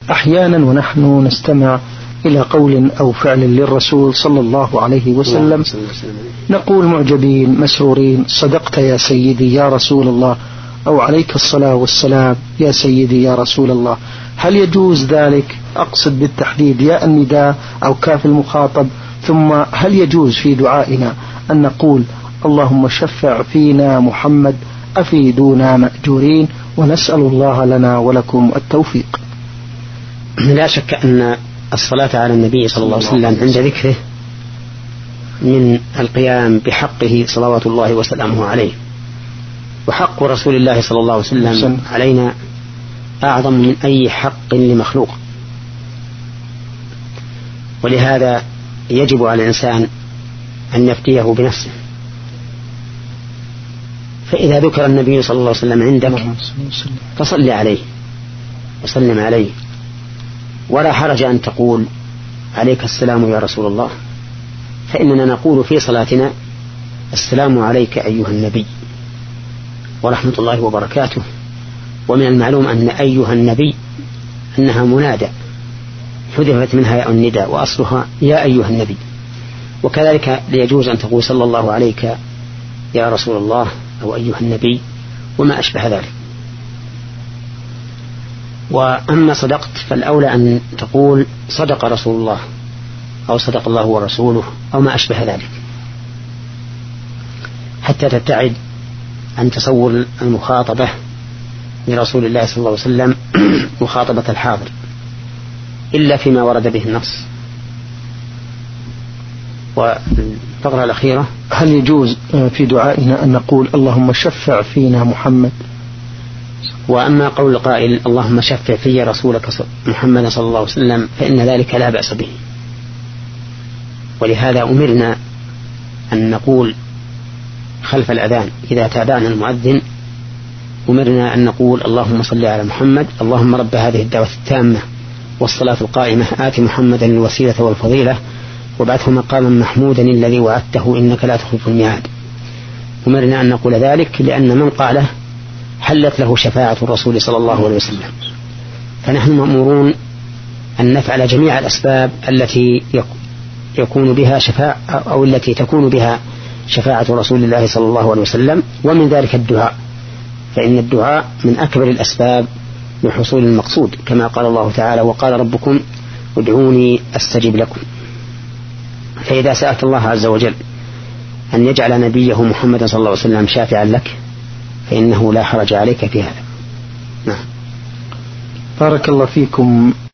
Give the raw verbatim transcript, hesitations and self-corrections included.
أحيانا ونحن نستمع إلى قول أو فعل للرسول صلى الله عليه وسلم نقول معجبين مسرورين: صدقت يا سيدي يا رسول الله، أو عليك الصلاة والسلام يا سيدي يا رسول الله. هل يجوز ذلك؟ أقصد بالتحديد يا النداء أو كاف المخاطب. ثم هل يجوز في دعائنا أن نقول: اللهم شفع فينا محمد أفيدونا مأجورين، ونسأل الله لنا ولكم التوفيق. لا شك أن الصلاة على النبي صلى الله عليه وسلم عند ذكره من القيام بحقه صلوات الله وسلامه عليه، وحق رسول الله صلى الله عليه وسلم علينا أعظم من أي حق لمخلوق، ولهذا يجب على الإنسان أن يفتيه بنفسه. فإذا ذكر النبي صلى الله عليه وسلم عندك فصل عليه وسلم عليه، ولا حرج أن تقول: عليك السلام يا رسول الله، فإننا نقول في صلاتنا: السلام عليك أيها النبي ورحمة الله وبركاته. ومن المعلوم أن أيها النبي أنها منادى حذفت منها ياء النداء وأصلها يا أيها النبي. وكذلك ليجوز أن تقول: صلى الله عليك يا رسول الله أو أيها النبي وما أشبه ذلك. وأما صدقت فالأولى أن تقول: صدق رسول الله أو صدق الله ورسوله أو ما أشبه ذلك، حتى تبتعد عن تصور المخاطبة لرسول الله صلى الله عليه وسلم مخاطبة الحاضر إلا فيما ورد به النص. والفقرة الأخيرة: هل يجوز في دعائنا أن نقول: اللهم شفع فينا محمد؟ وأما قول القائل: اللهم شفع في رسولك محمد صلى الله عليه وسلم، فإن ذلك لا بأس به. ولهذا أمرنا أن نقول خلف الأذان إذا تابعنا المؤذن، أمرنا أن نقول: اللهم صل على محمد، اللهم رب هذه الدعوة التامة والصلاة القائمة آت محمدا الوسيلة والفضيلة وابعثه مقاما محمودا الذي وعدته إنك لا تخلف الميعاد. أمرنا أن نقول ذلك لأن من قاله حلت له شفاعة الرسول صلى الله عليه وسلم. فنحن مأمورون أن نفعل جميع الأسباب التي يكون بها شفاعة أو التي تكون بها شفاعة رسول الله صلى الله عليه وسلم، ومن ذلك الدعاء، فإن الدعاء من أكبر الأسباب لحصول المقصود، كما قال الله تعالى: وقال ربكم ادعوني أستجب لكم. فإذا سألت الله عز وجل أن يجعل نبيه محمد صلى الله عليه وسلم شافعا لك فإنه لا حرج عليك في هذا. نعم. بارك الله فيكم.